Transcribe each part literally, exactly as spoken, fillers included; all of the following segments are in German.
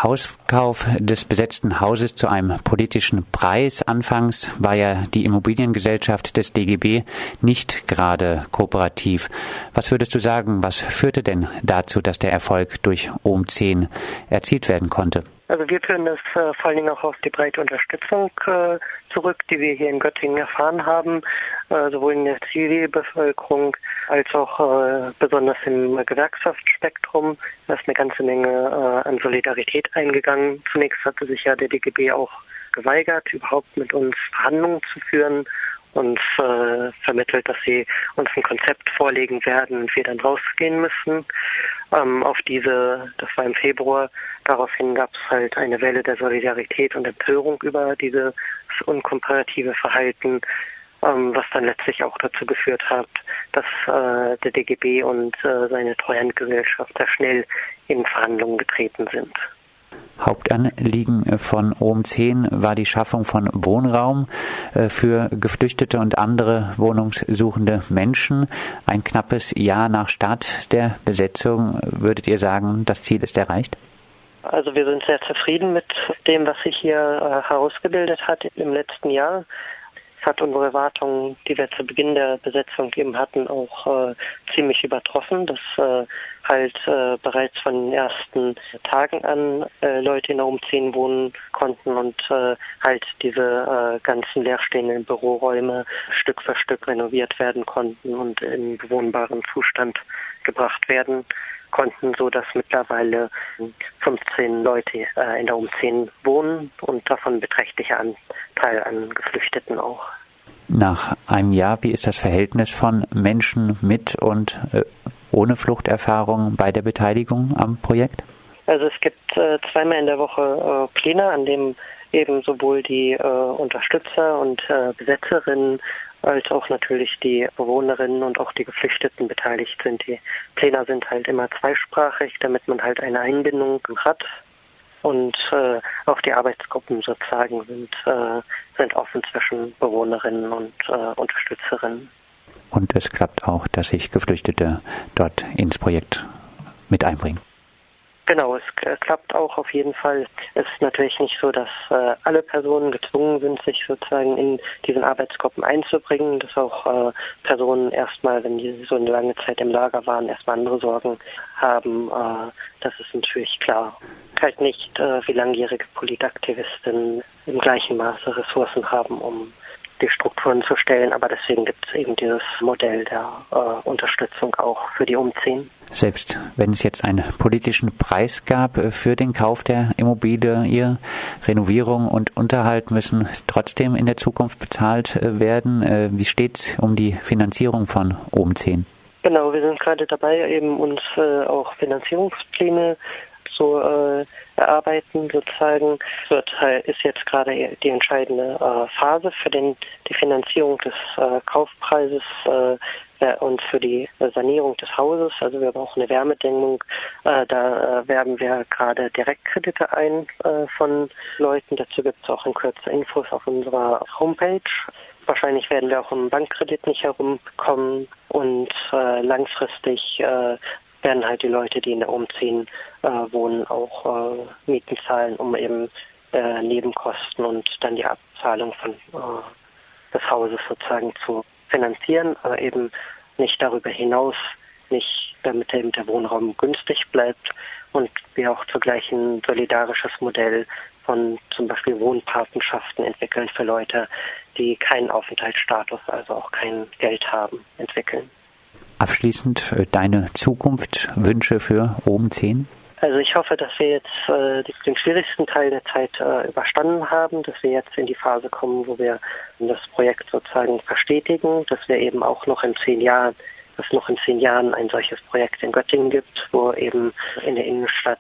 Hauskauf des besetzten Hauses zu einem politischen Preis. Anfangs war ja die Immobiliengesellschaft des D G B nicht gerade kooperativ. Was würdest du sagen, was führte denn dazu, dass der Erfolg durch O M zehn erzielt werden konnte? Also wir führen das äh, vor allen Dingen auch auf die breite Unterstützung äh, zurück, die wir hier in Göttingen erfahren haben, äh, sowohl in der Zivilbevölkerung als auch äh, besonders im Gewerkschaftsspektrum. Da ist eine ganze Menge äh, an Solidarität eingegangen. Zunächst hatte sich ja der D G B auch geweigert, überhaupt mit uns Verhandlungen zu führen und äh, vermittelt, dass sie uns ein Konzept vorlegen werden und wir dann rausgehen müssen. Ähm, auf diese, das war im Februar, daraufhin gab es halt eine Welle der Solidarität und Empörung über dieses unkooperative Verhalten, ähm, was dann letztlich auch dazu geführt hat, dass äh, der D G B und äh, seine Treuhandgesellschaft sehr schnell in Verhandlungen getreten sind. Hauptanliegen von O M zehn war die Schaffung von Wohnraum für Geflüchtete und andere wohnungssuchende Menschen. Ein knappes Jahr nach Start der Besetzung, würdet ihr sagen, das Ziel ist erreicht? Also wir sind sehr zufrieden mit dem, was sich hier äh, herausgebildet hat im letzten Jahr. Es hat unsere Erwartungen, die wir zu Beginn der Besetzung eben hatten, auch äh, ziemlich übertroffen, dass äh, halt äh, bereits von den ersten Tagen an äh, Leute in der O M zehn wohnen konnten und äh, halt diese äh, ganzen leerstehenden Büroräume Stück für Stück renoviert werden konnten und in bewohnbaren Zustand gebracht werden konnten, so dass mittlerweile fünfzehn Leute äh, in der O M zehn wohnen und davon ein beträchtlicher Anteil an Geflüchteten auch. Nach einem Jahr, wie ist das Verhältnis von Menschen mit und äh, ohne Fluchterfahrung bei der Beteiligung am Projekt? Also es gibt äh, zweimal in der Woche äh, Pläne, an dem eben sowohl die äh, Unterstützer und äh, Besetzerinnen als auch natürlich die Bewohnerinnen und auch die Geflüchteten beteiligt sind. Die Pläne sind halt immer zweisprachig, damit man halt eine Einbindung hat. Und äh, auch die Arbeitsgruppen sozusagen sind, äh, sind offen zwischen Bewohnerinnen und äh, Unterstützerinnen. Und es klappt auch, dass sich Geflüchtete dort ins Projekt mit einbringen. Genau, es äh, klappt auch auf jeden Fall. Es ist natürlich nicht so, dass äh, alle Personen gezwungen sind, sich sozusagen in diesen Arbeitsgruppen einzubringen, dass auch äh, Personen erstmal, wenn die so eine lange Zeit im Lager waren, erstmal andere Sorgen haben. Äh, das ist natürlich klar. Halt nicht äh, wie langjährige Politaktivisten im gleichen Maße Ressourcen haben, um die Strukturen zu stellen, aber deswegen gibt es eben dieses Modell der äh, Unterstützung auch für die O M zehn. Selbst wenn es jetzt einen politischen Preis gab für den Kauf der Immobilie, ihr Renovierung und Unterhalt müssen trotzdem in der Zukunft bezahlt werden. Wie steht's um die Finanzierung von O M zehn? Genau, wir sind gerade dabei, eben uns äh, auch Finanzierungspläne zu äh, erarbeiten sozusagen. Es wird, ist jetzt gerade die entscheidende äh, Phase für den, die Finanzierung des äh, Kaufpreises äh, und für die Sanierung des Hauses. Also wir brauchen eine Wärmedämmung. Äh, da äh, werben wir gerade Direktkredite ein äh, von Leuten. Dazu gibt es auch in Kürze Infos auf unserer Homepage. Wahrscheinlich werden wir auch um Bankkredit nicht herumkommen und äh, langfristig äh, werden halt die Leute, die in der O M zehn äh, wohnen, auch äh, Mieten zahlen, um eben äh, Nebenkosten und dann die Abzahlung von äh, des Hauses sozusagen zu finanzieren, aber eben nicht darüber hinaus, nicht damit eben der Wohnraum günstig bleibt und wir auch zugleich ein solidarisches Modell von zum Beispiel Wohnpatenschaften entwickeln für Leute, die keinen Aufenthaltsstatus, also auch kein Geld haben, entwickeln. Abschließend deine Zukunftswünsche für O M zehn? Also ich hoffe, dass wir jetzt äh, den schwierigsten Teil der Zeit äh, überstanden haben, dass wir jetzt in die Phase kommen, wo wir das Projekt sozusagen verstetigen, dass wir eben auch noch in zehn Jahren, dass noch in zehn Jahren ein solches Projekt in Göttingen gibt, wo eben in der Innenstadt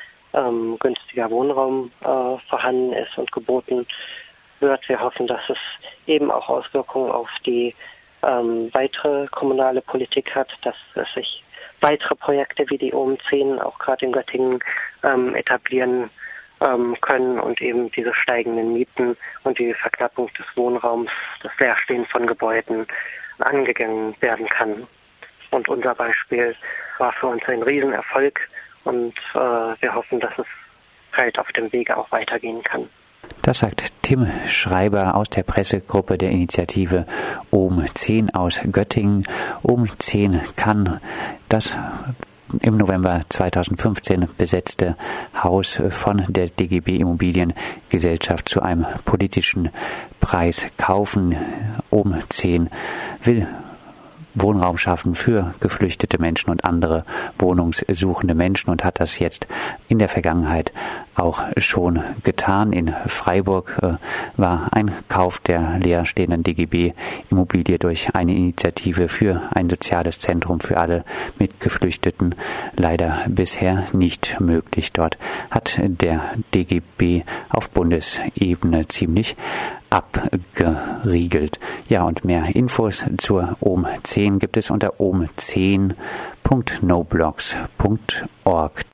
ähm, günstiger Wohnraum äh, vorhanden ist und geboten wird. Wir hoffen, dass es eben auch Auswirkungen auf die ähm, weitere kommunale Politik hat, dass es sich weitere Projekte wie die O M zehn auch gerade in Göttingen ähm, etablieren ähm, können und eben diese steigenden Mieten und die Verknappung des Wohnraums, das Leerstehen von Gebäuden angegangen werden kann. Und unser Beispiel war für uns ein Riesenerfolg und äh, wir hoffen, dass es Nachhaltigkeit auf dem Wege auch weitergehen kann. Das sagt Tim Schreiber aus der Pressegruppe der Initiative O M zehn aus Göttingen. O M zehn kann das im November zweitausendfünfzehn besetzte Haus von der D G B Immobiliengesellschaft zu einem politischen Preis kaufen. O M zehn will Wohnraum schaffen für geflüchtete Menschen und andere wohnungssuchende Menschen und hat das jetzt in der Vergangenheit auch schon getan. In Freiburg äh, war ein Kauf der leerstehenden D G B-Immobilie durch eine Initiative für ein soziales Zentrum für alle mit Geflüchteten leider bisher nicht möglich. Dort hat der D G B auf Bundesebene ziemlich abgeriegelt. Ja, und mehr Infos zur O M zehn gibt es unter o m zehn punkt noblogs punkt org.